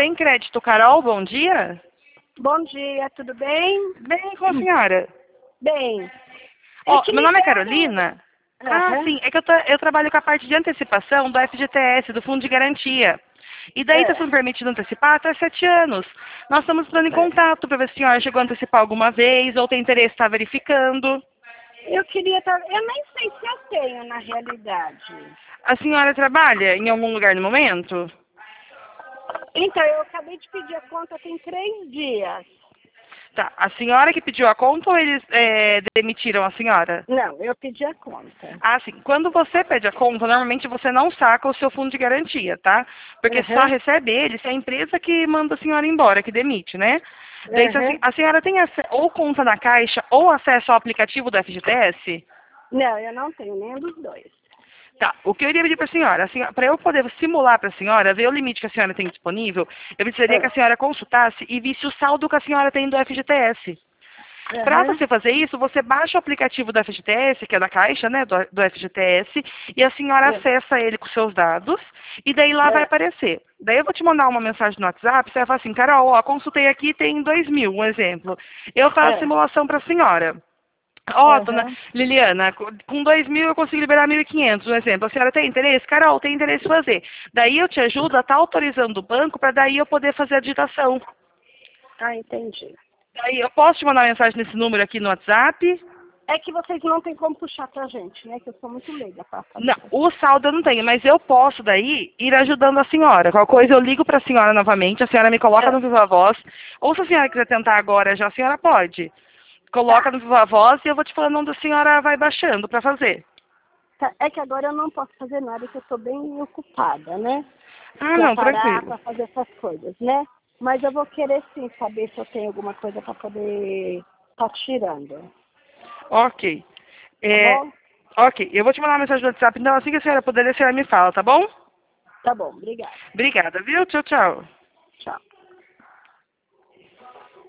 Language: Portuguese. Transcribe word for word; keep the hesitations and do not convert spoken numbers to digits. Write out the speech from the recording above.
Sem Crédito, Carol, bom dia. Bom dia, tudo bem? Bem com a senhora. Bem. Ó, que meu me nome é deram- Carolina. Ah, Aham. sim, é que eu, tra- eu trabalho com a parte de antecipação do F G T S, do Fundo de Garantia. E daí está É, sendo permitido antecipar até sete anos. Nós estamos entrando em é. contato para ver se a senhora chegou a antecipar alguma vez ou tem interesse em estar verificando. Eu queria estar. Eu nem sei se eu tenho, na realidade. A senhora trabalha em algum lugar no momento? Então, eu acabei de pedir a conta tem três dias. Tá, a senhora que pediu a conta ou eles é, demitiram a senhora? Não, eu pedi a conta. Ah, sim. Quando você pede a conta, normalmente você não saca o seu fundo de garantia, tá? Porque só Aham, recebe ele se é a empresa que manda a senhora embora, que demite, né? Daí, se a, sen- aham. a senhora tem ace- ou conta na Caixa ou acesso ao aplicativo do F G T S? Não, eu não tenho nenhum dos dois. Tá, o que eu iria pedir para a senhora, para eu poder simular para a senhora, ver o limite que a senhora tem disponível, eu precisaria que a Ah, senhora consultasse e visse o saldo que a senhora tem do F G T S. Para Aham, você fazer isso, você baixa o aplicativo do F G T S, que é da Caixa, né, do, do F G T S, e a senhora é, acessa ele com seus dados, e daí lá vai é, aparecer. Daí eu vou te mandar uma mensagem no WhatsApp, você vai falar assim, Carol, ó, consultei aqui, tem dois mil, um exemplo. Eu faço a é. simulação para a senhora. Ó, dona Aham. Liliana, co- com dois mil eu consigo liberar mil e quinhentos, um exemplo. A senhora tem interesse? Carol, tem interesse em fazer. Daí eu te ajudo a estar autorizando o banco para daí eu poder fazer a digitação. Ah, entendi. Daí eu posso te mandar mensagem nesse número aqui no WhatsApp? É que vocês não têm como puxar pra gente, né? Que eu sou muito leiga pra fazer Não, essas o coisas. saldo eu não tenho, mas eu posso daí ir ajudando a senhora. Qualquer coisa eu ligo para a senhora novamente, a senhora me coloca É, no Viva Voz. Ou se a senhora quiser tentar agora já, a senhora pode. Coloca tá. no Viva Voz e eu vou te falando onde a senhora vai baixando para fazer. Tá, é que agora eu não posso fazer nada, que eu estou bem ocupada, né? Ah, Para não, parar, tranquilo. para fazer essas coisas, né? Mas eu vou querer sim saber se eu tenho alguma coisa para poder estar tirando, Ok. tá É, bom? ok, eu vou te mandar uma mensagem no WhatsApp, então assim que a senhora puder, a senhora me fala, tá bom? Tá bom, obrigada. Obrigada, viu? Tchau, tchau. Tchau.